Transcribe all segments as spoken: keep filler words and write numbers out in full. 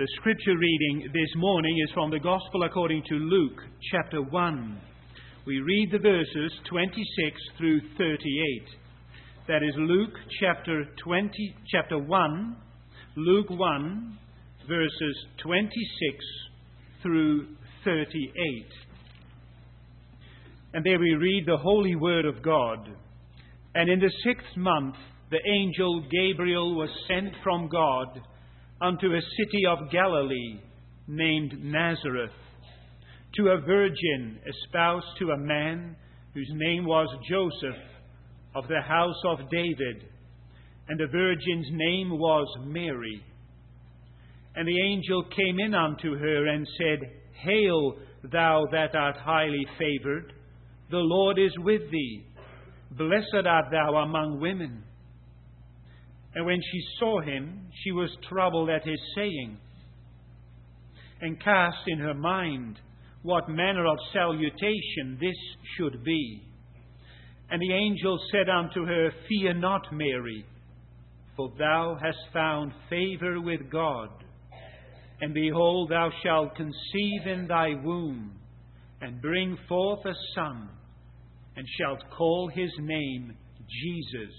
The scripture reading this morning is from the Gospel according to Luke, chapter one. We read the verses twenty-six through thirty-eight. That is Luke chapter twenty, chapter one, Luke one, verses twenty-six through thirty-eight. And there we read the holy word of God. And in the sixth month, the angel Gabriel was sent from God unto a city of Galilee named Nazareth, to a virgin espoused to a man whose name was Joseph, of the house of David, and the virgin's name was Mary. And the angel came in unto her and said, Hail, thou that art highly favoured, the Lord is with thee. Blessed art thou among women. And when she saw him, she was troubled at his saying, and cast in her mind what manner of salutation this should be. And the angel said unto her, Fear not, Mary, for thou hast found favour with God. And behold, thou shalt conceive in thy womb, and bring forth a son, and shalt call his name Jesus.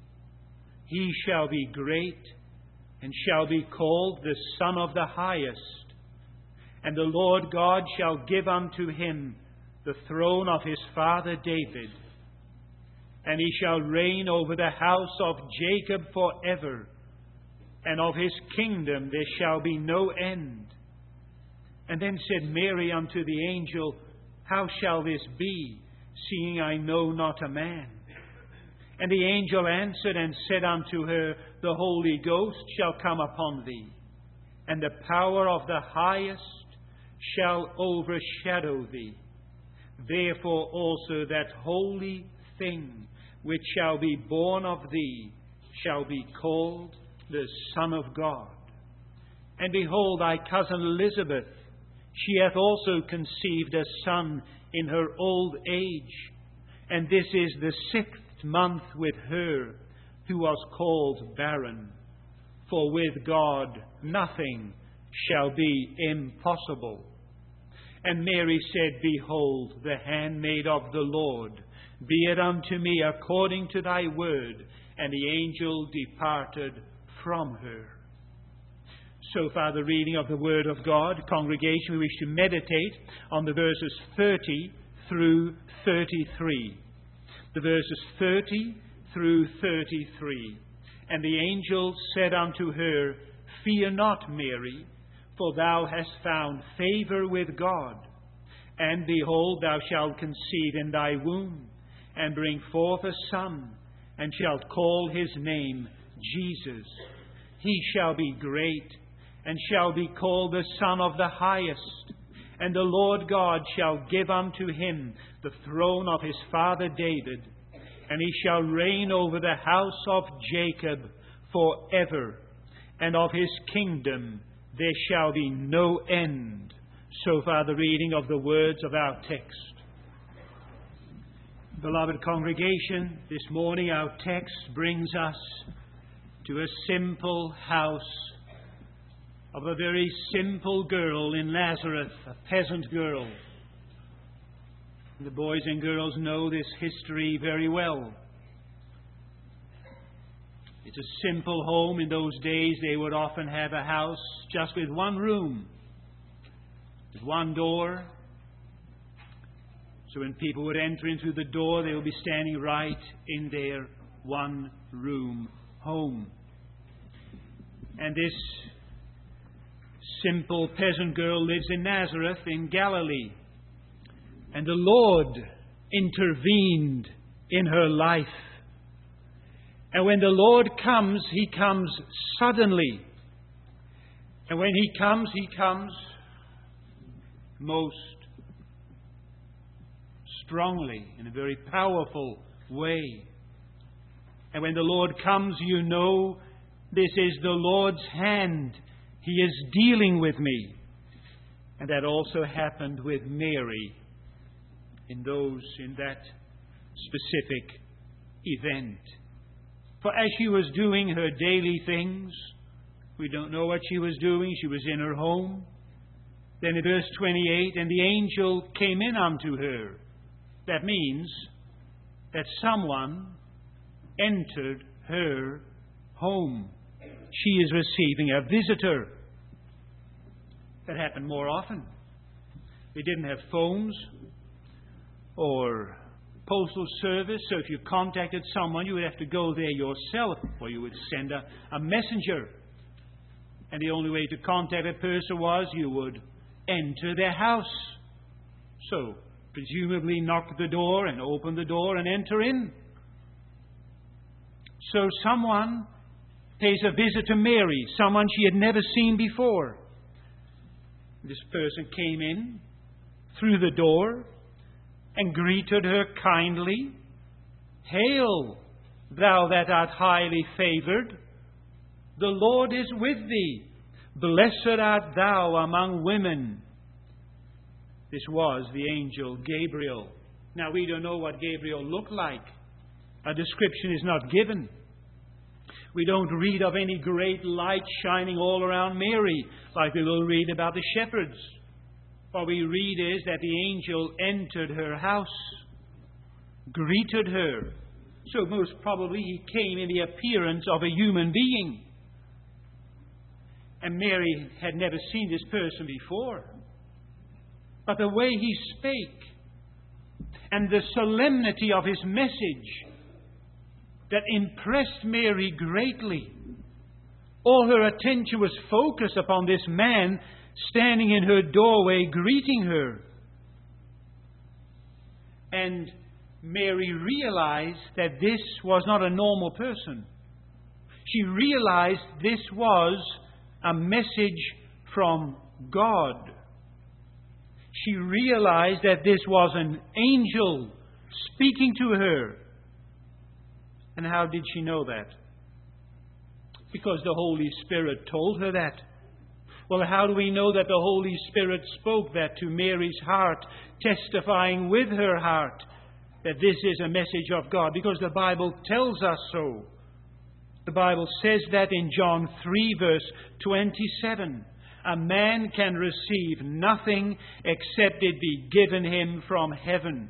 He shall be great, and shall be called the Son of the Highest. And the Lord God shall give unto him the throne of his father David. And he shall reign over the house of Jacob forever, and of his kingdom there shall be no end. And then said Mary unto the angel, How shall this be, seeing I know not a man? And the angel answered and said unto her, The Holy Ghost shall come upon thee, and the power of the Highest shall overshadow thee. Therefore also that holy thing which shall be born of thee shall be called the Son of God. And behold, thy cousin Elizabeth, she hath also conceived a son in her old age, and this is the sixth month with her who was called barren. For with God nothing shall be impossible. And Mary said, Behold, the handmaid of the Lord, be it unto me according to thy word. And the angel departed from her. So far the reading of the word of God. Congregation, we wish to meditate on the verses thirty through thirty-three. The verses thirty through thirty-three. And the angel said unto her, Fear not, Mary, for thou hast found favour with God. And behold, thou shalt conceive in thy womb, and bring forth a son, and shalt call his name Jesus. He shall be great, and shall be called the Son of the Highest. And the Lord God shall give unto him the throne of his father David, and he shall reign over the house of Jacob forever, and of his kingdom there shall be no end. So far the reading of the words of our text. Beloved congregation, this morning our text brings us to a simple house of a very simple girl in Nazareth, a peasant girl. The boys and girls know this history very well. It's a simple home. In those days, they would often have a house just with one room, with one door. So when people would enter in through the door, they would be standing right in their one-room home. And this simple peasant girl lives in Nazareth in Galilee. And the Lord intervened in her life. And when the Lord comes, He comes suddenly. And when He comes, He comes most strongly, in a very powerful way. And when the Lord comes, you know this is the Lord's hand. He is dealing with me. And that also happened with Mary in those, in that specific event. For as she was doing her daily things, We don't know what she was doing. She was in her home. Then in verse twenty-eight, and the angel came in unto her. That means that someone entered her home. She is receiving a visitor. That happened more often. We didn't have phones or postal service, so if you contacted someone, you would have to go there yourself, or you would send a, a messenger. And the only way to contact a person was you would enter their house. So, presumably knock the door and open the door and enter in. So someone pays a visit to Mary, someone she had never seen before. This person came in through the door and greeted her kindly. Hail, thou that art highly favored. The Lord is with thee. Blessed art thou among women. This was the angel Gabriel. Now, we don't know what Gabriel looked like. A description is not given. We don't read of any great light shining all around Mary, like we will read about the shepherds. What we read is that the angel entered her house, greeted her. So most probably he came in the appearance of a human being. And Mary had never seen this person before. But the way he spake and the solemnity of his message that impressed Mary greatly. All her attention was focused upon this man standing in her doorway greeting her. And Mary realized that this was not a normal person. She realized this was a message from God. She realized that this was an angel speaking to her. And how did she know that? Because the Holy Spirit told her that. Well, how do we know that the Holy Spirit spoke that to Mary's heart, testifying with her heart that this is a message of God? Because the Bible tells us so. The Bible says that in John three, verse twenty-seven. A man can receive nothing except it be given him from heaven.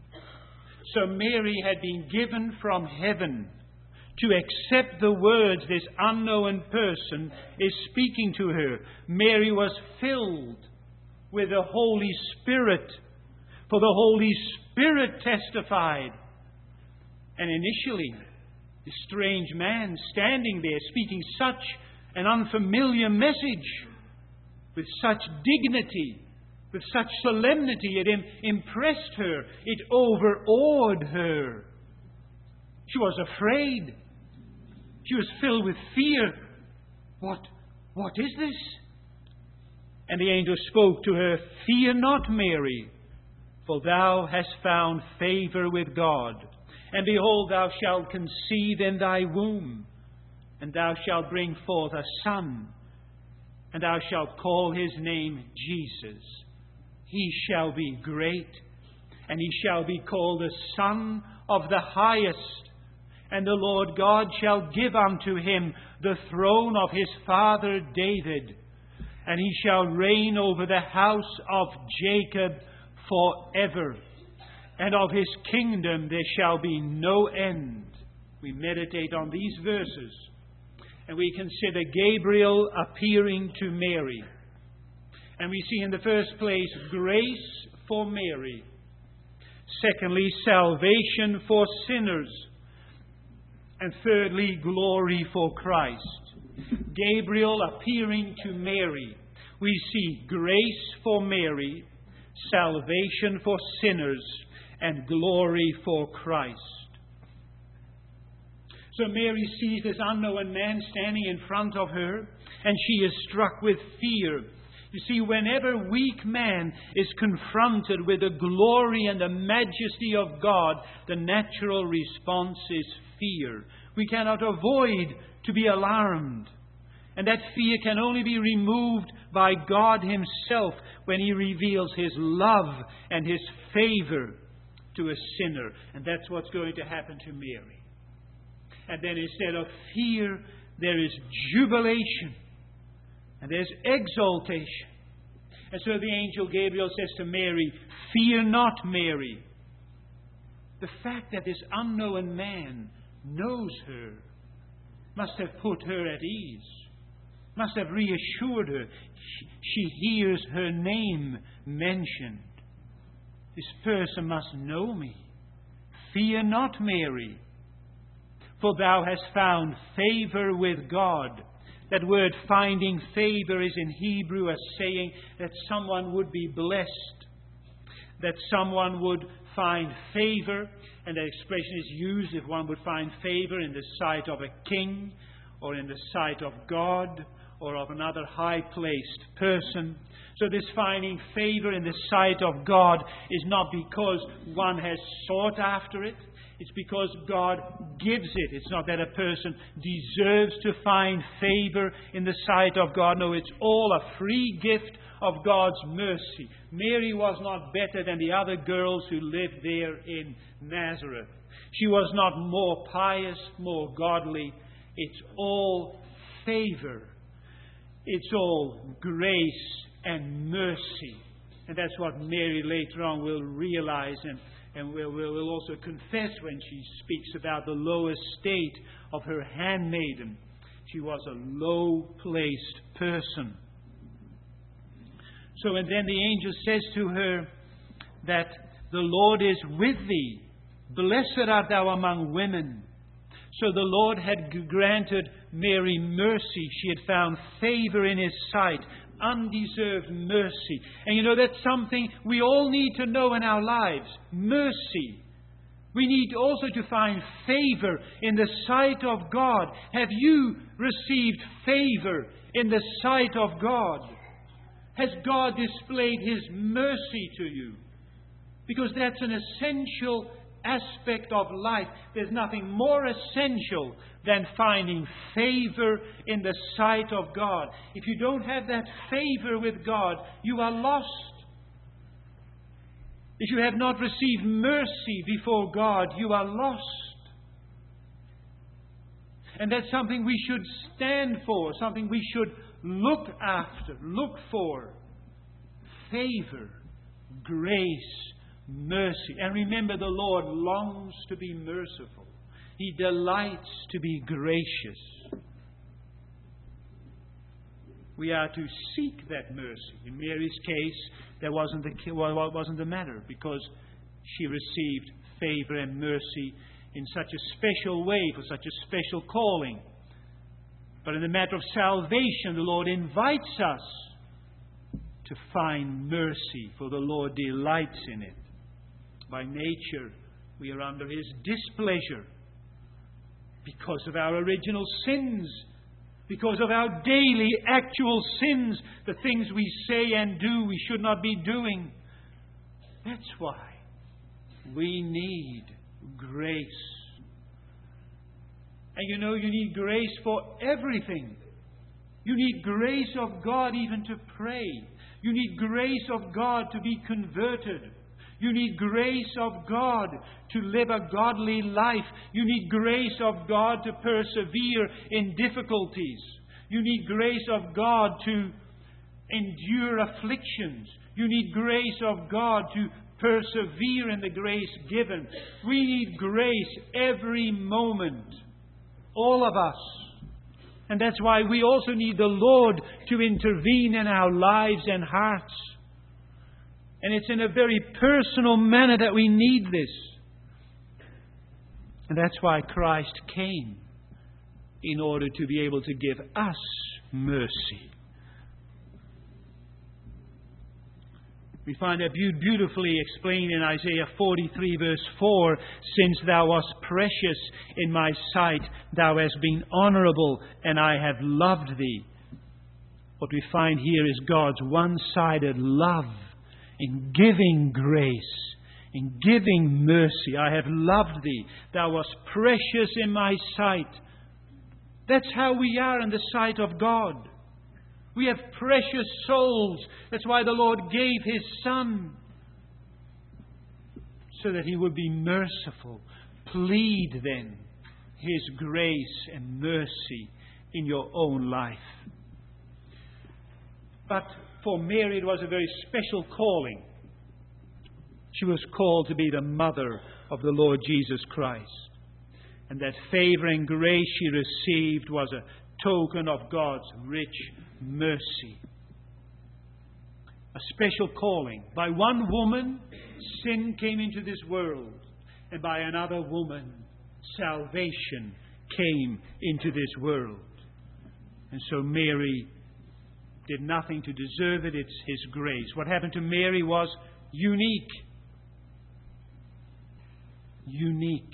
So Mary had been given from heaven to accept the words this unknown person is speaking to her. Mary was filled with the Holy Spirit, for the Holy Spirit testified. And initially, the strange man standing there speaking such an unfamiliar message with such dignity, with such solemnity, it im- impressed her. It overawed her. She was afraid. She was filled with fear. What, what is this? And the angel spoke to her, Fear not, Mary, for thou hast found favor with God. And behold, thou shalt conceive in thy womb, and thou shalt bring forth a son, and thou shalt call his name Jesus. He shall be great, and he shall be called the Son of the Highest. And the Lord God shall give unto him the throne of his father David, and he shall reign over the house of Jacob forever. And of his kingdom there shall be no end. We meditate on these verses, and we consider Gabriel appearing to Mary. And we see in the first place grace for Mary. Secondly, salvation for sinners. And thirdly, glory for Christ. Gabriel appearing to Mary. We see grace for Mary, salvation for sinners, and glory for Christ. So Mary sees this unknown man standing in front of her, and she is struck with fear. You see, whenever weak man is confronted with the glory and the majesty of God, the natural response is fear. We cannot avoid to be alarmed. And that fear can only be removed by God Himself when He reveals His love and His favor to a sinner. And that's what's going to happen to Mary. And then instead of fear, there is jubilation. And there's exaltation. And so the angel Gabriel says to Mary, "Fear not, Mary." The fact that this unknown man knows her must have put her at ease, must have reassured her. She hears her name mentioned. This person must know me. Fear not, Mary, for thou hast found favor with God. That word finding favor is in Hebrew as saying that someone would be blessed, that someone would find favor, and that expression is used if one would find favor in the sight of a king or in the sight of God or of another high-placed person. So this finding favor in the sight of God is not because one has sought after it. It's because God gives it. It's not that a person deserves to find favor in the sight of God. No, it's all a free gift of God's mercy. Mary was not better than the other girls who lived there in Nazareth. She was not more pious, more godly. It's all favor. It's all grace and mercy. And that's what Mary later on will realize and, and will, will, will also confess when she speaks about the low estate of her handmaiden. She was a low-placed person. So, and then the angel says to her that the Lord is with thee. Blessed art thou among women. So the Lord had granted Mary mercy. She had found favor in His sight. Undeserved mercy. And you know, that's something we all need to know in our lives. Mercy. We need also to find favor in the sight of God. Have you received favor in the sight of God? Has God displayed His mercy to you? Because that's an essential aspect of life. There's nothing more essential than finding favor in the sight of God. If you don't have that favor with God, you are lost. If you have not received mercy before God, you are lost. And that's something we should stand for, something we should look after, look for. Favor, grace, mercy. And remember, the Lord longs to be merciful. He delights to be gracious. We are to seek that mercy. In Mary's case, that wasn't the, well, wasn't the matter, because she received favor and mercy in such a special way, for such a special calling. But in the matter of salvation, the Lord invites us to find mercy, for the Lord delights in it. By nature, we are under His displeasure because of our original sins, because of our daily actual sins, the things we say and do we should not be doing. That's why we need grace. And you know, you need grace for everything. You need grace of God even to pray. You need grace of God to be converted. You need grace of God to live a godly life. You need grace of God to persevere in difficulties. You need grace of God to endure afflictions. You need grace of God to persevere in the grace given. We need grace every moment. All of us. And that's why we also need the Lord to intervene in our lives and hearts. And it's in a very personal manner that we need this. And that's why Christ came, in order to be able to give us mercy. We find that beautifully explained in Isaiah forty-three verse four. Since thou wast precious in my sight, thou hast been honorable, and I have loved thee. What we find here is God's one-sided love in giving grace, in giving mercy. I have loved thee. Thou wast precious in my sight. That's how we are in the sight of God. We have precious souls. That's why the Lord gave His Son, so that He would be merciful. Plead then His grace and mercy in your own life. But for Mary it was a very special calling. She was called to be the mother of the Lord Jesus Christ. And that favor and grace she received was a token of God's rich mercy. A special calling. By one woman, sin came into this world. And by another woman, salvation came into this world. And so Mary did nothing to deserve it. It's His grace. What happened to Mary was unique. Unique.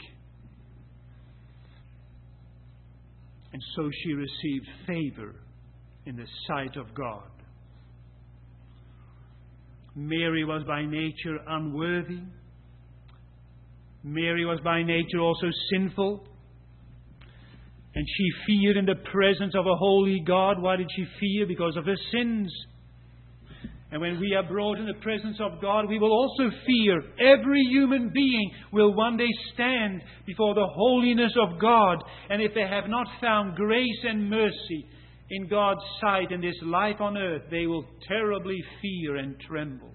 And so she received favor in the sight of God. Mary was by nature unworthy. Mary was by nature also sinful. And she feared in the presence of a holy God. Why did she fear? Because of her sins. And when we are brought in the presence of God, we will also fear. Every human being will one day stand before the holiness of God. And if they have not found grace and mercy in God's sight in this life on earth, they will terribly fear and tremble.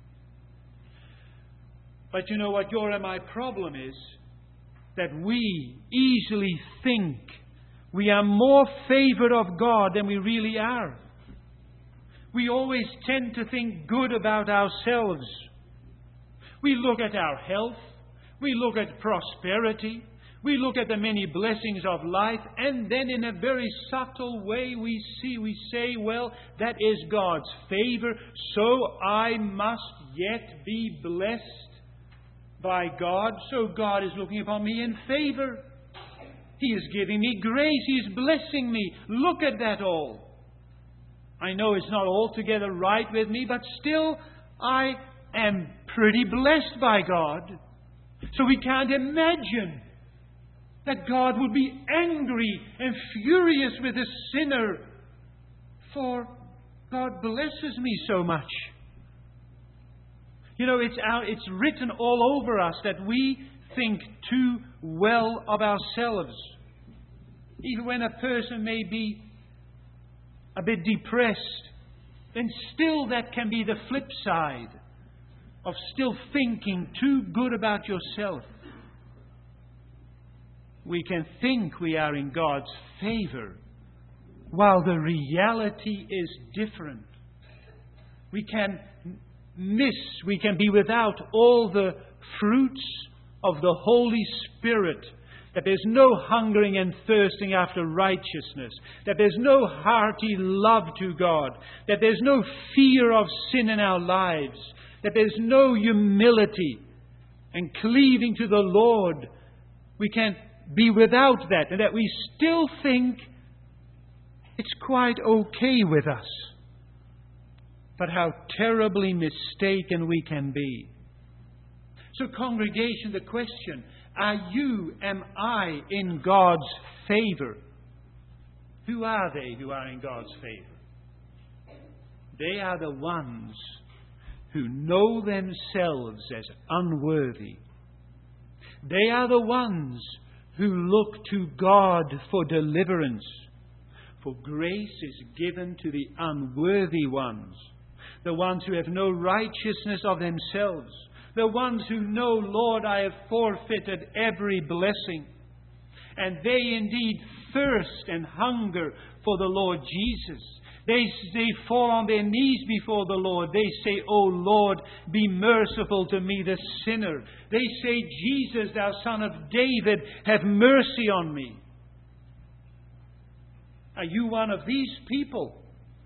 But you know what your and my problem is? That we easily think we are more favored of God than we really are. We always tend to think good about ourselves. We look at our health. We look at prosperity. We look at the many blessings of life. And then in a very subtle way we see, we say, well, that is God's favor. So I must yet be blessed by God. So God is looking upon me in favor. He is giving me grace. He is blessing me. Look at that all. I know it's not altogether right with me, but still I am pretty blessed by God. So we can't imagine that God would be angry and furious with a sinner, for God blesses me so much. You know, it's out, it's written all over us that we think too well of ourselves. Even when a person may be a bit depressed, then still that can be the flip side of still thinking too good about yourself. We can think we are in God's favor, while the reality is different. We can miss, we can be without all the fruits of the Holy Spirit. That there's no hungering and thirsting after righteousness. That there's no hearty love to God. That there's no fear of sin in our lives. That there's no humility and cleaving to the Lord. We can be without that. And that we still think it's quite okay with us. But how terribly mistaken we can be. So congregation, the question, are you, am I in God's favor? Who are they who are in God's favor? They are the ones who know themselves as unworthy. They are the ones who look to God for deliverance. For grace is given to the unworthy ones, the ones who have no righteousness of themselves. The ones who know, Lord, I have forfeited every blessing. And they indeed thirst and hunger for the Lord Jesus. They, they fall on their knees before the Lord. They say, O Lord, be merciful to me, the sinner. They say, Jesus, thou Son of David, have mercy on me. Are you one of these people?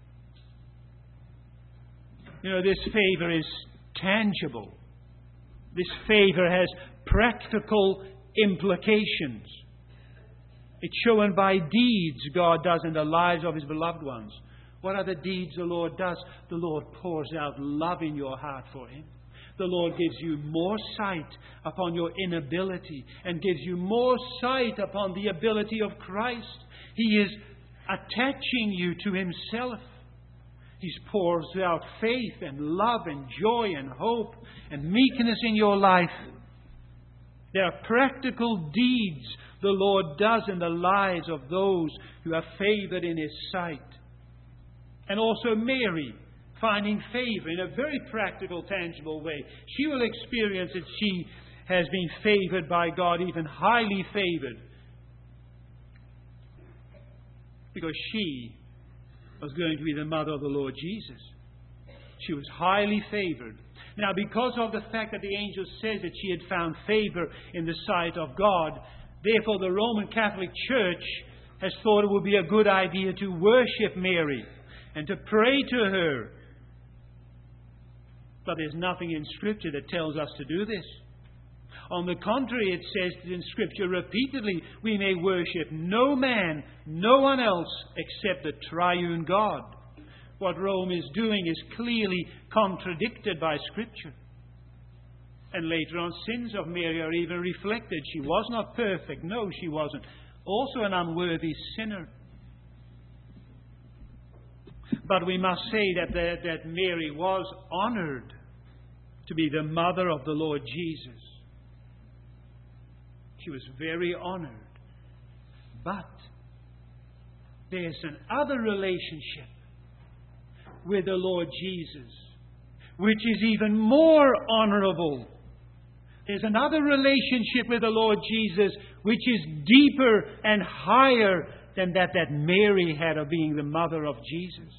You know, this favor is tangible. This favor has practical implications. It's shown by deeds God does in the lives of His beloved ones. What are the deeds the Lord does? The Lord pours out love in your heart for Him. The Lord gives you more sight upon your inability and gives you more sight upon the ability of Christ. He is attaching you to Himself. He pours out faith and love and joy and hope and meekness in your life. There are practical deeds the Lord does in the lives of those who are favored in His sight. And also Mary finding favor in a very practical, tangible way. She will experience that she has been favored by God, even highly favored, because she was going to be the mother of the Lord Jesus. She was highly favored. Now, because of the fact that the angel says that she had found favor in the sight of God, therefore the Roman Catholic Church has thought it would be a good idea to worship Mary and to pray to her. But there's nothing in Scripture that tells us to do this. On the contrary, it says in Scripture repeatedly, we may worship no man, no one else except the triune God. What Rome is doing is clearly contradicted by Scripture. And later on, sins of Mary are even reflected. She was not perfect. No, she wasn't. Also an unworthy sinner. But we must say that, the, that Mary was honored to be the mother of the Lord Jesus. She was very honored. But there's another relationship with the Lord Jesus, which is even more honorable. There's another relationship with the Lord Jesus, which is deeper and higher than that that Mary had of being the mother of Jesus.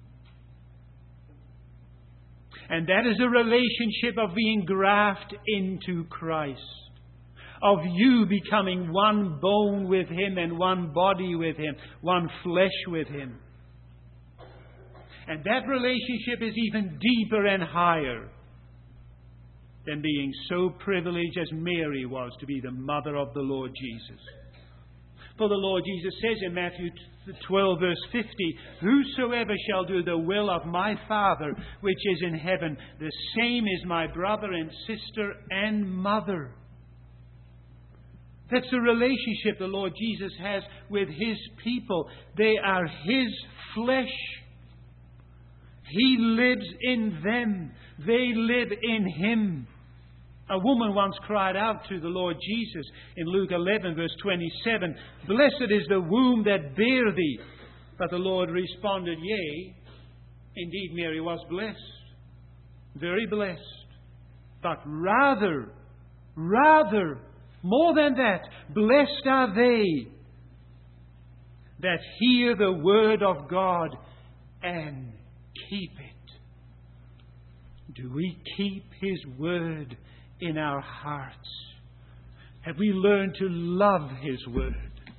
And that is a relationship of being grafted into Christ, of you becoming one bone with Him and one body with Him, one flesh with Him. And that relationship is even deeper and higher than being so privileged as Mary was to be the mother of the Lord Jesus. For the Lord Jesus says in Matthew twelve, verse fifty, "Whosoever shall do the will of my Father which is in heaven, the same is my brother and sister and mother." That's the relationship the Lord Jesus has with His people. They are His flesh. He lives in them. They live in Him. A woman once cried out to the Lord Jesus in Luke eleven, verse twenty-seven, "Blessed is the womb that bare thee." But the Lord responded, "Yea, indeed Mary was blessed, very blessed. But rather, rather, more than that, blessed are they that hear the word of God and keep it." Do we keep His word in our hearts? Have we learned to love His word?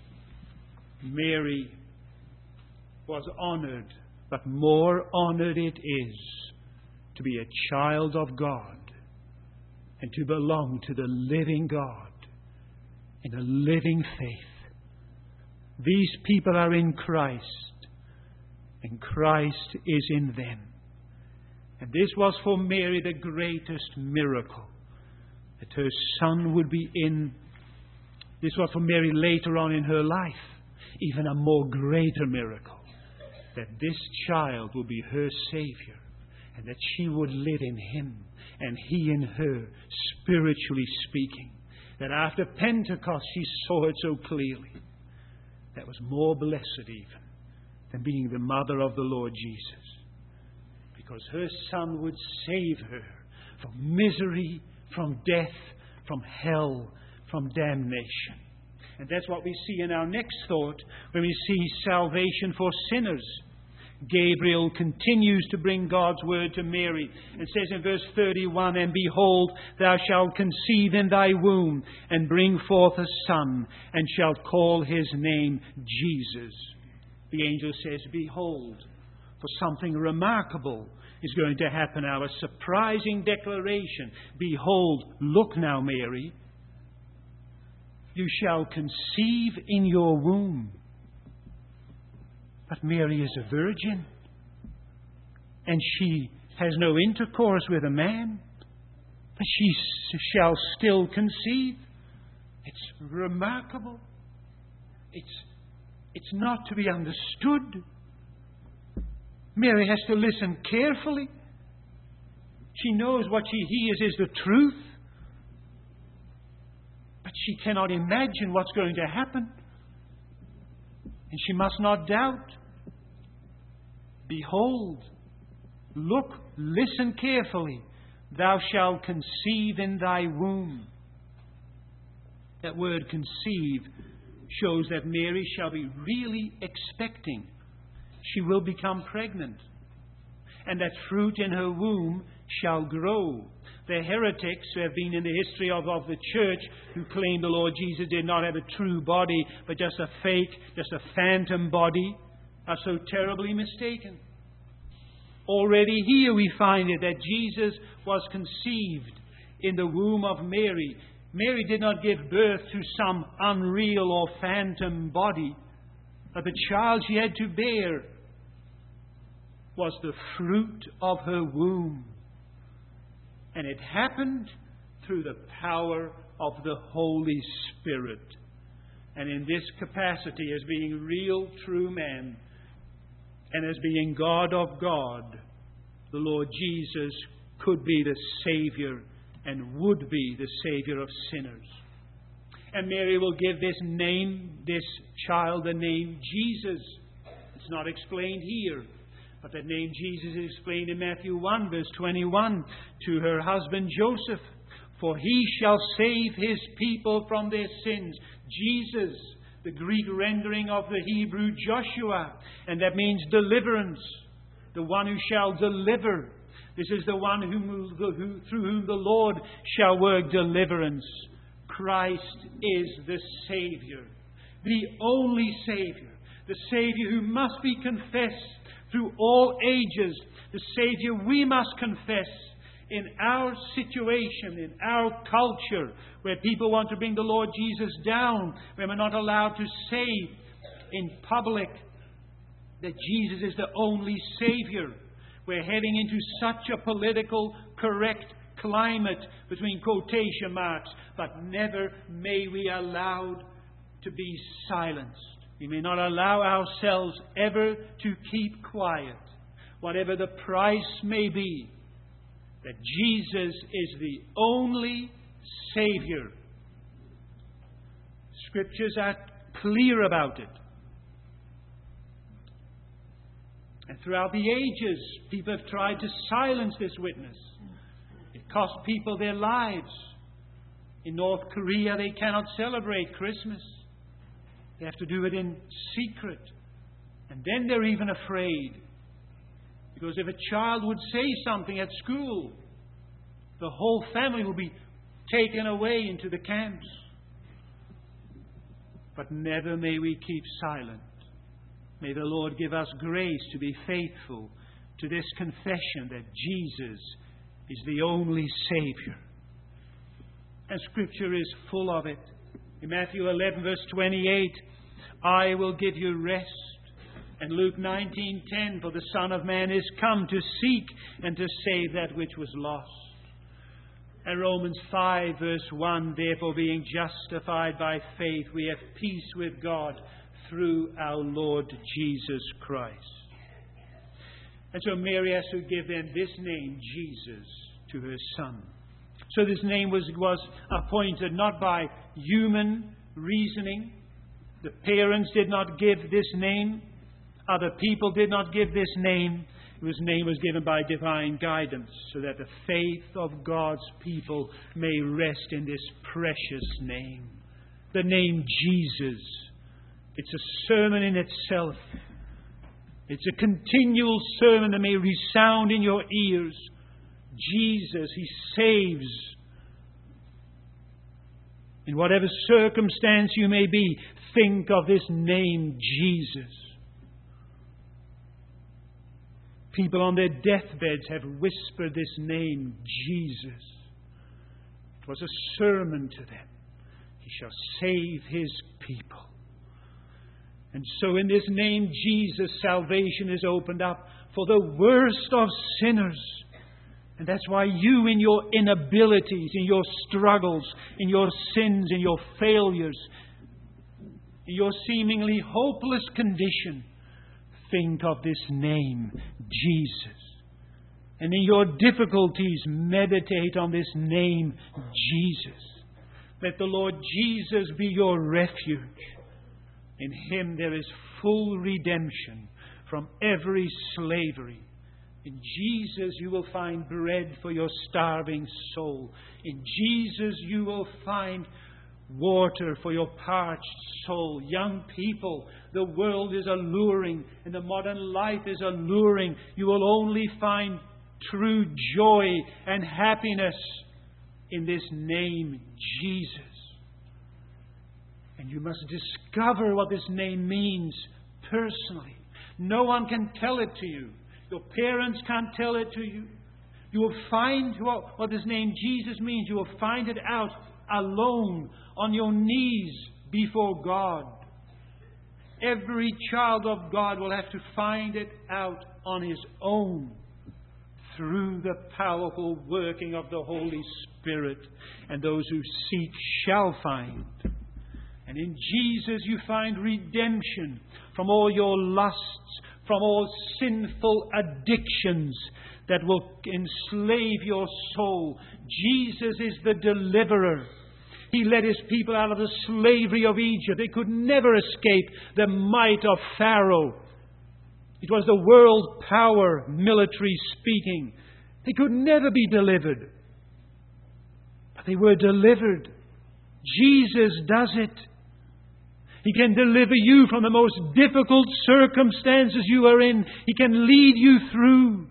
Mary was honored, but more honored it is to be a child of God and to belong to the living God in a living faith. These people are in Christ, and Christ is in them. And this was for Mary the greatest miracle, that her Son would be in. This was for Mary later on in her life, even a more greater miracle, that this child will be her Savior, and that she would live in Him, and He in her, spiritually speaking. That after Pentecost she saw it so clearly. That was more blessed even than being the mother of the Lord Jesus, because her Son would save her from misery, from death, from hell, from damnation. And that's what we see in our next thought when we see salvation for sinners. Gabriel continues to bring God's word to Mary and says in verse thirty-one, "And behold, thou shalt conceive in thy womb and bring forth a son, and shalt call his name Jesus." The angel says, "Behold," for something remarkable is going to happen now, a surprising declaration. "Behold, look now, Mary, you shall conceive in your womb." But Mary is a virgin, and she has no intercourse with a man, but she shall still conceive. It's remarkable. It's, it's not to be understood. Mary has to listen carefully. She knows what she hears is the truth, but she cannot imagine what's going to happen. And she must not doubt. "Behold, Look, listen carefully. Thou shalt conceive in thy womb. That word conceive shows that Mary shall be really expecting. She will become pregnant. And that fruit in her womb shall grow. The heretics who have been in the history of, of the church, who claim the Lord Jesus did not have a true body, but just a fake, just a phantom body, are so terribly mistaken. Already here we find it that Jesus was conceived in the womb of Mary. Mary did not give birth to some unreal or phantom body, but the child she had to bear was the fruit of her womb. And it happened through the power of the Holy Spirit. And in this capacity, as being real, true man, and as being God of God, the Lord Jesus could be the Savior and would be the Savior of sinners. And Mary will give this name, this child, the name Jesus. It's not explained here, but the name Jesus is explained in Matthew one, verse twenty-one, to her husband Joseph. For he shall save his people from their sins. Jesus, the Greek rendering of the Hebrew Joshua, and that means deliverance. The one who shall deliver. This is the one whom, who, through whom the Lord shall work deliverance. Christ is the Savior, the only Savior, the Savior who must be confessed through all ages, the Savior we must confess in our situation, in our culture, where people want to bring the Lord Jesus down, where we're not allowed to say in public that Jesus is the only Savior. We're heading into such a political correct climate, between quotation marks, but never may we allow to be silenced. We may not allow ourselves ever to keep quiet, whatever the price may be, that Jesus is the only Savior. Scriptures are clear about it. And throughout the ages, people have tried to silence this witness. It cost people their lives. In North Korea, they cannot celebrate Christmas. They have to do it in secret. And then they're even afraid. Because if a child would say something at school, the whole family will be taken away into the camps. But never may we keep silent. May the Lord give us grace to be faithful to this confession that Jesus is the only Savior. And Scripture is full of it. In Matthew eleven, verse twenty-eight, I will give you rest. And Luke nineteen ten, for the Son of Man is come to seek and to save that which was lost. And Romans five, verse one, therefore being justified by faith, we have peace with God through our Lord Jesus Christ. And so Mary has to give then this name, Jesus, to her son. So this name was, was appointed not by human reasoning. The parents did not give this name. Other people did not give this name. This name was given by divine guidance, so that the faith of God's people may rest in this precious name. The name Jesus. It's a sermon in itself. It's a continual sermon that may resound in your ears. Jesus, He saves. In whatever circumstance you may be, think of this name, Jesus. People on their deathbeds have whispered this name, Jesus. It was a sermon to them. He shall save His people. And so in this name, Jesus, salvation is opened up for the worst of sinners. And that's why you, in your inabilities, in your struggles, in your sins, in your failures, in your seemingly hopeless condition, think of this name, Jesus. And in your difficulties, meditate on this name, Jesus. Let the Lord Jesus be your refuge. In Him there is full redemption from every slavery In Jesus you will find bread for your starving soul. In Jesus you will find water for your parched soul. Young people, the world is alluring and the modern life is alluring. You will only find true joy and happiness in this name, Jesus. And you must discover what this name means personally. No one can tell it to you. Your parents can't tell it to you. You will find what, what this name Jesus means. You will find it out alone, on your knees before God. Every child of God will have to find it out on his own through the powerful working of the Holy Spirit. And those who seek shall find. And in Jesus you find redemption from all your lusts, from all sinful addictions that will enslave your soul. Jesus is the deliverer. He led His people out of the slavery of Egypt. They could never escape the might of Pharaoh. It was the world power, military speaking. They could never be delivered. But they were delivered. Jesus does it. He can deliver you from the most difficult circumstances you are in. He can lead you through.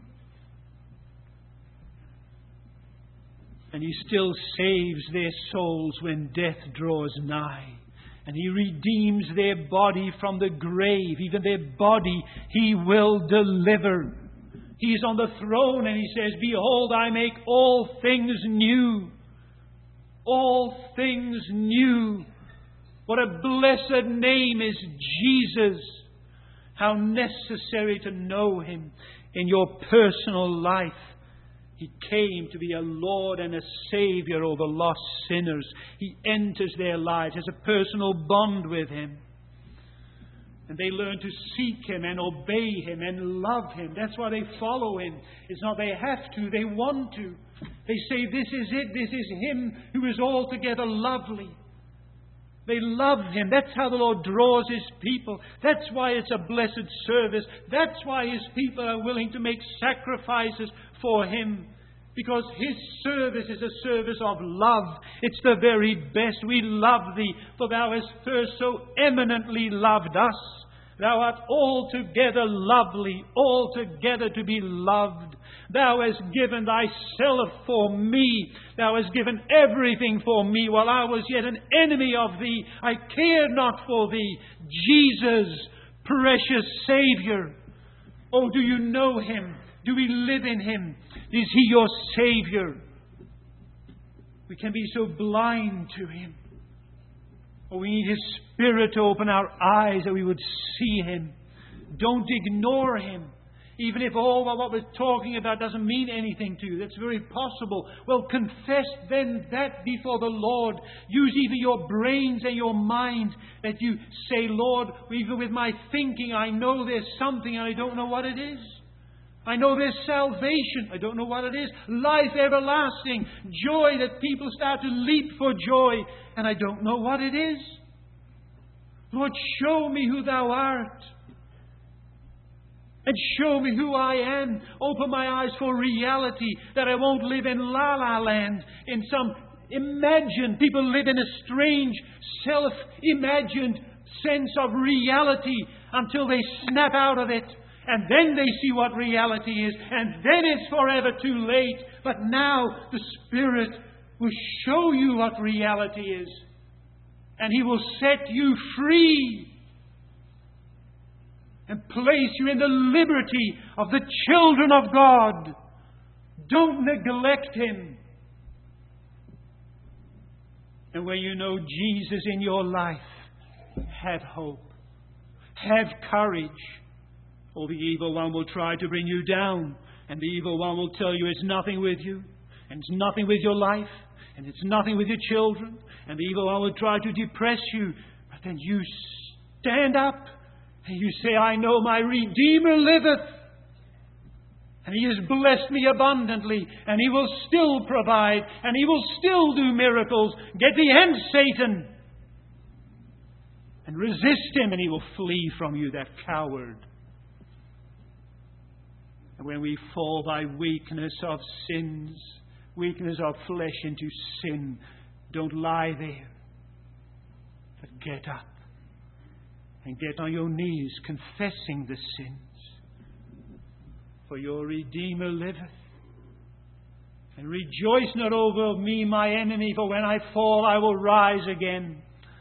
And He still saves their souls when death draws nigh. And He redeems their body from the grave. Even their body He will deliver. He is on the throne and He says, "Behold, I make all things new." All things new. What a blessed name is Jesus. How necessary to know Him in your personal life. He came to be a Lord and a Savior over lost sinners. He enters their lives, has a personal bond with Him. And they learn to seek Him and obey Him and love Him. That's why they follow Him. It's not they have to, they want to. They say, "This is it, this is Him who is altogether lovely." They love Him. That's how the Lord draws His people. That's why it's a blessed service. That's why His people are willing to make sacrifices for Him. Because His service is a service of love. It's the very best. We love Thee, for Thou hast first so eminently loved us. Thou art altogether lovely, altogether to be loved. Thou hast given Thyself for me. Thou hast given everything for me while I was yet an enemy of Thee. I cared not for Thee. Jesus, precious Saviour. Oh, do you know Him? Do we live in Him? Is He your Saviour? We can be so blind to Him. Oh, we need His Spirit to open our eyes that we would see Him. Don't ignore Him. Even if all what we're talking about doesn't mean anything to you. That's very possible. Well, confess then that before the Lord. Use even your brains and your mind. That you say, "Lord, even with my thinking, I know there's something and I don't know what it is. I know there's salvation. I don't know what it is. Life everlasting. Joy that people start to leap for joy. And I don't know what it is. Lord, show me who Thou art. And show me who I am. Open my eyes for reality. That I won't live in la-la land. In some imagined, people live in a strange, self-imagined sense of reality until they snap out of it. And then they see what reality is. And then it's forever too late. But now the Spirit will show you what reality is. And He will set you free. And place you in the liberty of the children of God. Don't neglect Him. And when you know Jesus in your life, have hope. Have courage. Or the evil one will try to bring you down. And the evil one will tell you it's nothing with you. And it's nothing with your life. And it's nothing with your children. And the evil one will try to depress you. But then you stand up. And you say, "I know my Redeemer liveth. And He has blessed me abundantly. And He will still provide. And He will still do miracles. Get thee hence, Satan. And resist Him and He will flee from you, that coward." And when we fall by weakness of sins, weakness of flesh into sin, don't lie there, but get up and get on your knees confessing the sins. For your Redeemer liveth. And rejoice not over me, my enemy, for when I fall I will rise again.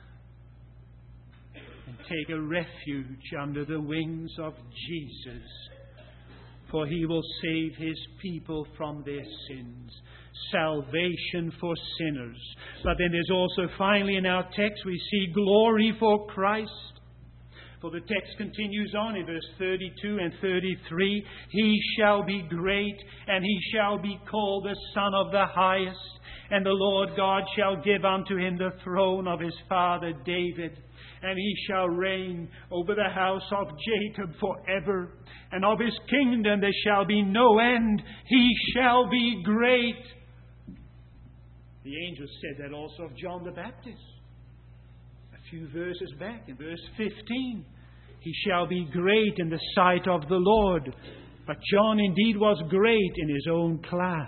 And take a refuge under the wings of Jesus. For he will save his people from their sins. Salvation for sinners. But then there's also finally in our text we see glory for Christ. For the text continues on in verse thirty-two and thirty-three. He shall be great, and he shall be called the Son of the Highest. And the Lord God shall give unto him the throne of his father David. And he shall reign over the house of Jacob forever. And of his kingdom there shall be no end. He shall be great. The angel said that also of John the Baptist. A few verses back in verse fifteen. He shall be great in the sight of the Lord. But John indeed was great in his own class.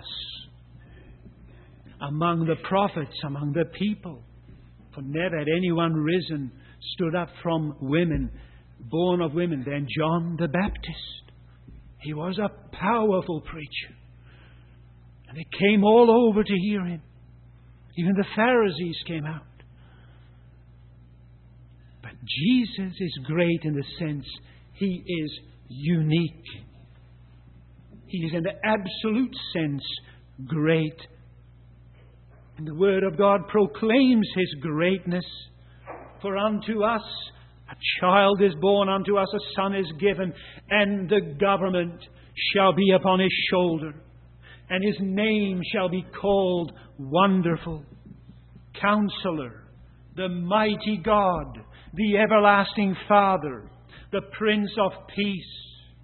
Among the prophets, among the people. For never had anyone risen, stood up from women, born of women, than John the Baptist. He was a powerful preacher. And they came all over to hear him. Even the Pharisees came out. But Jesus is great in the sense he is unique. He is in the absolute sense great. And the Word of God proclaims his greatness. For unto us a child is born, unto us a son is given, and the government shall be upon his shoulder. And his name shall be called Wonderful, Counselor, the Mighty God, the Everlasting Father, the Prince of Peace.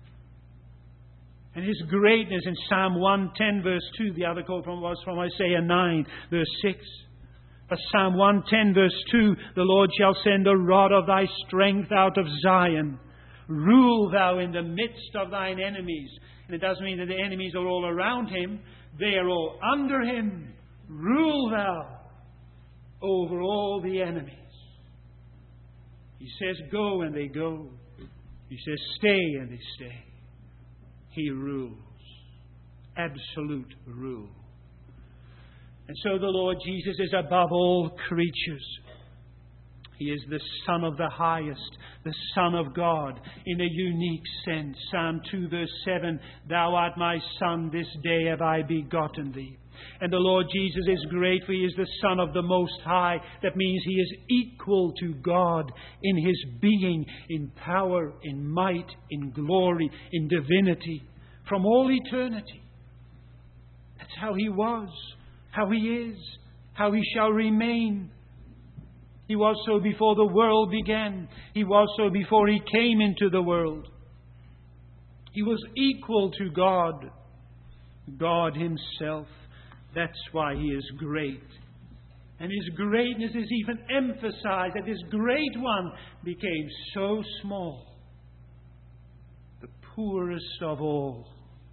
And his greatness in Psalm one ten verse two, the other quote from was from Isaiah nine verse six. But Psalm one ten verse two, the Lord shall send a rod of thy strength out of Zion. Rule thou in the midst of thine enemies. And it doesn't mean that the enemies are all around him. They are all under him. Rule thou over all the enemies. He says go and they go. He says stay and they stay. He rules. Absolute rule. And so the Lord Jesus is above all creatures. He is the Son of the Highest, the Son of God, in a unique sense. Psalm two verse seven, Thou art my Son, this day have I begotten thee. And the Lord Jesus is great, for he is the Son of the Most High. That means he is equal to God in his being, in power, in might, in glory, in divinity, from all eternity. That's how he was, how he is, how he shall remain. He was so before the world began. He was so before he came into the world. He was equal to God, God himself. That's why he is great. And his greatness is even emphasized that this great one became so small. The poorest of all.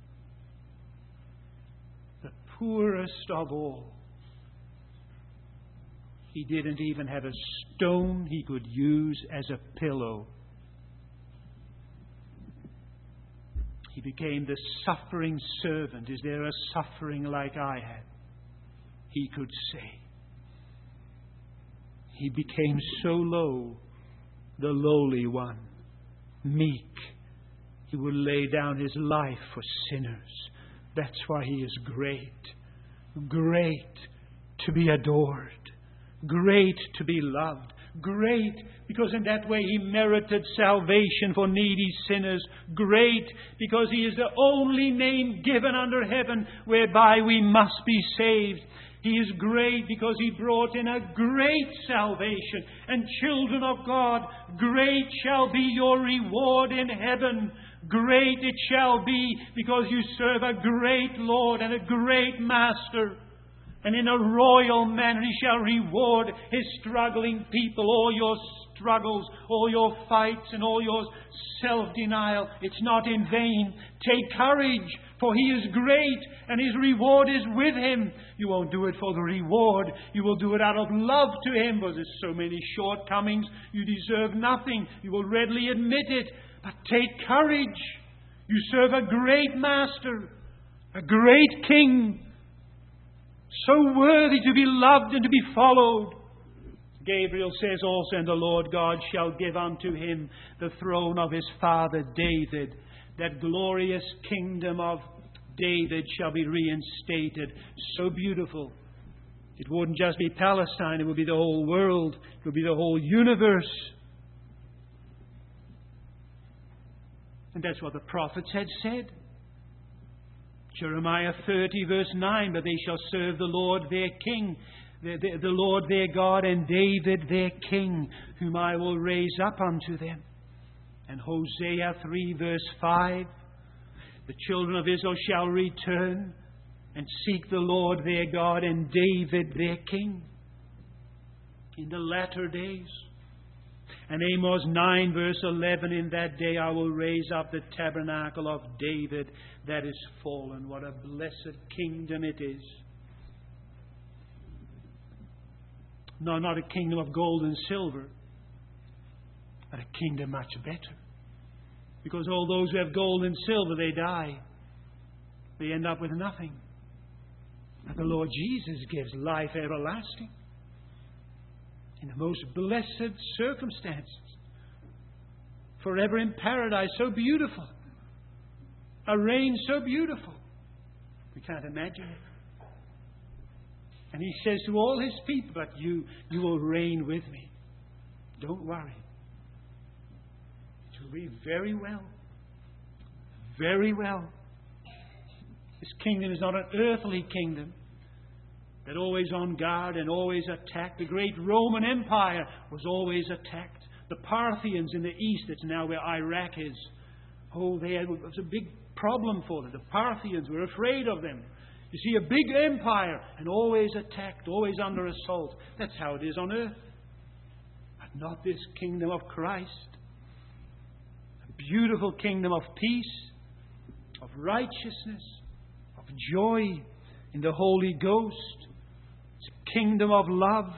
The poorest of all. He didn't even have a stone he could use as a pillow. He became the suffering servant. Is there a suffering like I had? He could say. He became so low, the lowly one, meek. He would lay down his life for sinners. That's why he is great. Great to be adored. Great to be loved. Great because in that way he merited salvation for needy sinners. Great because he is the only name given under heaven whereby we must be saved. He is great because he brought in a great salvation. And children of God, great shall be your reward in heaven. Great it shall be because you serve a great Lord and a great Master. And in a royal manner He shall reward His struggling people. All your struggles, all your fights, and all your self-denial, it's not in vain. Take courage, for He is great, and His reward is with Him. You won't do it for the reward. You will do it out of love to Him, because there's so many shortcomings. You deserve nothing. You will readily admit it. But take courage. You serve a great Master, a great King, so worthy to be loved and to be followed. Gabriel says also, and the Lord God shall give unto Him the throne of His father David. That glorious kingdom of David shall be reinstated. So beautiful. It wouldn't just be Palestine, it would be the whole world. It would be the whole universe. And that's what the prophets had said. Jeremiah thirty verse nine, but they shall serve the Lord their King, the, the, the Lord their God, and David their King, whom I will raise up unto them. And Hosea three verse five, the children of Israel shall return and seek the Lord their God and David their King in the latter days. And Amos nine verse eleven, in that day I will raise up the tabernacle of David that is fallen. What a blessed kingdom it is. No, not a kingdom of gold and silver, but a kingdom much better. Because all those who have gold and silver, they die. They end up with nothing. But the Lord Jesus gives life everlasting in the most blessed circumstances. Forever in paradise, so beautiful. A reign so beautiful. We can't imagine it. And He says to all His people, but you, you will reign with me. Don't worry. It will be very well. Very well. This kingdom is not an earthly kingdom that always on guard and always attacked. The great Roman Empire was always attacked. The Parthians in the east, that's now where Iraq is. Oh, they had, it was a big problem for them. The Parthians were afraid of them. You see, a big empire and always attacked, always under assault. That's how it is on earth. But not this kingdom of Christ. A beautiful kingdom of peace, of righteousness, of joy in the Holy Ghost. It's a kingdom of love.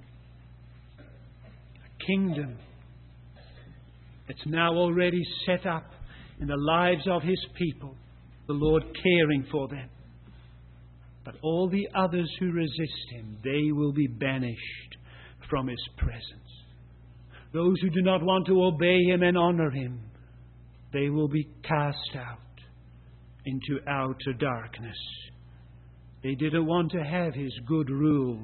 A kingdom that's now already set up in the lives of His people. The Lord caring for them. But all the others who resist Him, they will be banished from His presence. Those who do not want to obey Him and honor Him, they will be cast out into outer darkness. They didn't want to have His good rule.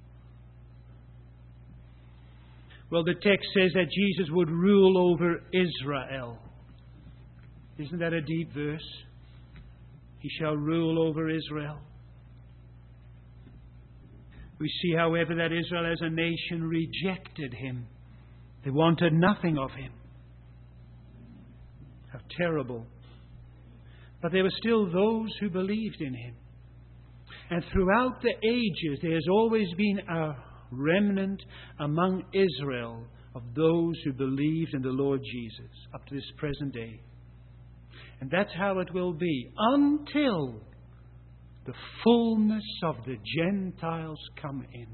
Well, the text says that Jesus would rule over Israel. Isn't that a deep verse? He shall rule over Israel. We see, however, that Israel as a nation rejected Him. They wanted nothing of Him. How terrible. But there were still those who believed in Him. And throughout the ages, there has always been a remnant among Israel of those who believed in the Lord Jesus up to this present day. And that's how it will be until the fullness of the Gentiles come in.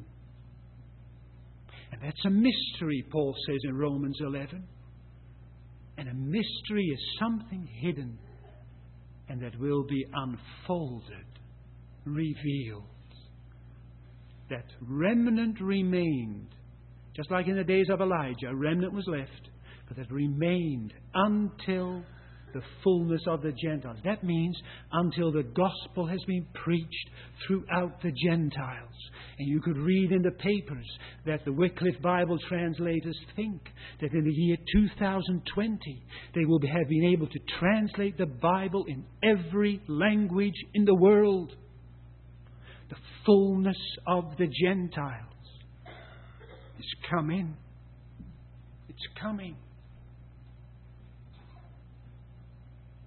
And that's a mystery, Paul says in Romans eleven. And a mystery is something hidden and that will be unfolded, revealed. That remnant remained, just like in the days of Elijah, a remnant was left, but that remained until the fullness of the Gentiles. That means until the gospel has been preached throughout the Gentiles. And you could read in the papers that the Wycliffe Bible translators think that in the year two thousand twenty they will have been able to translate the Bible in every language in the world. The fullness of the Gentiles is coming. It's coming.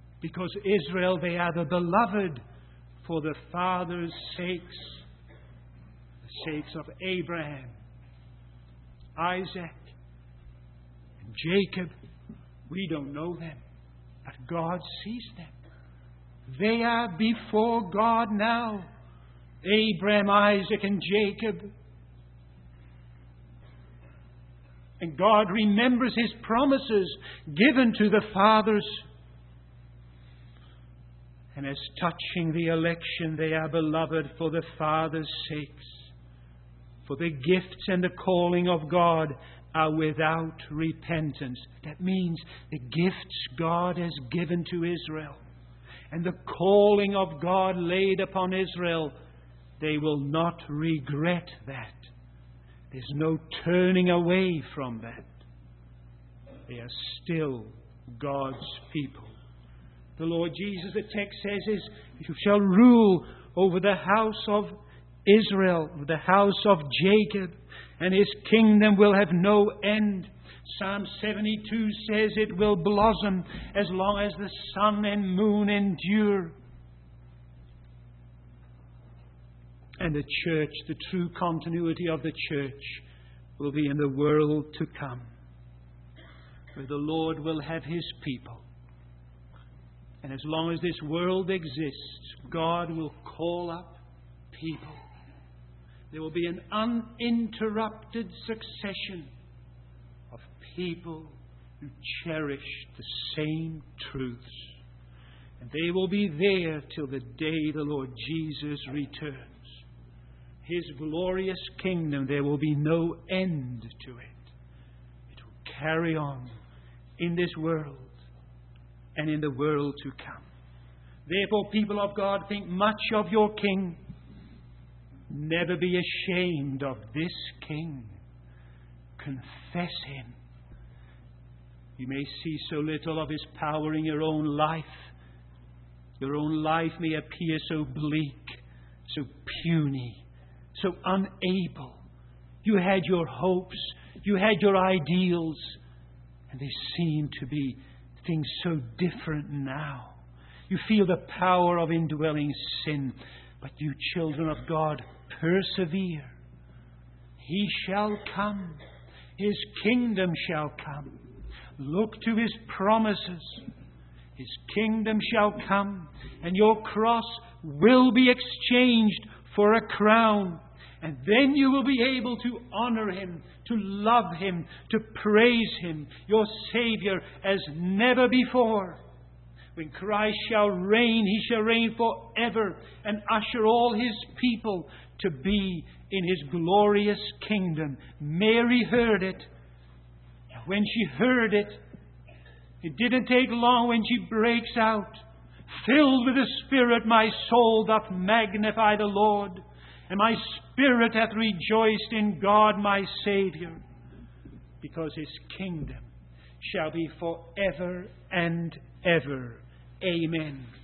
Because Israel, they are the beloved for the fathers' sakes. sakes of Abraham, Isaac, and Jacob. We don't know them, but God sees them. They are before God now. Abraham, Isaac, and Jacob. And God remembers His promises given to the fathers. And as touching the election, they are beloved for the fathers' sakes. For the gifts and the calling of God are without repentance. That means the gifts God has given to Israel and the calling of God laid upon Israel, they will not regret that. There's no turning away from that. They are still God's people. The Lord Jesus, the text says, is, you shall rule over the house of Israel, the house of Jacob, and His kingdom will have no end. Psalm seventy-two says it will blossom as long as the sun and moon endure. And the church, the true continuity of the church, will be in the world to come, where the Lord will have His people. And as long as this world exists, God will call up people. There will be an uninterrupted succession of people who cherish the same truths. And they will be there till the day the Lord Jesus returns. His glorious kingdom, there will be no end to it. It will carry on in this world and in the world to come. Therefore, people of God, think much of your King. Never be ashamed of this King. Confess Him. You may see so little of His power in your own life. Your own life may appear so bleak, so puny, so unable. You had your hopes, you had your ideals, and they seem to be things so different now. You feel the power of indwelling sin, but you children of God, persevere. He shall come. His kingdom shall come. Look to His promises. His kingdom shall come, and your cross will be exchanged for a crown. And then you will be able to honor Him, to love Him, to praise Him, your Savior, as never before. When Christ shall reign, He shall reign forever and usher all His people to be in His glorious kingdom. Mary heard it. When she heard it, it didn't take long when she breaks out. Filled with the Spirit, my soul doth magnify the Lord, and my spirit hath rejoiced in God my Saviour, because His kingdom shall be forever and ever. Amen.